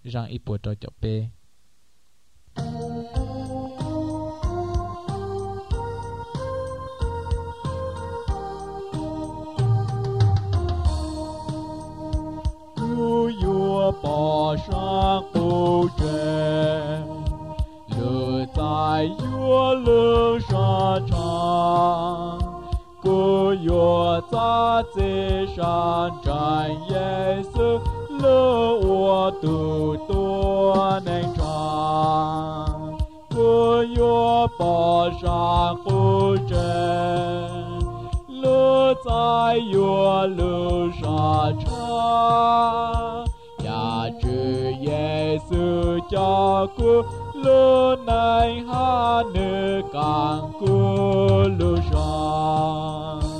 rằng ít bùa trò chọc bê bỏ sang ô trên lửa tại vua lửa sa trăng cô vua ta chế san tràn Giêsu lửa ua từ tua nên trăng cô vua bỏ sang ô trên lửa tại vua lửa sa trăng chư Giêsu cho cô lô này ha nữ càng cô lô sang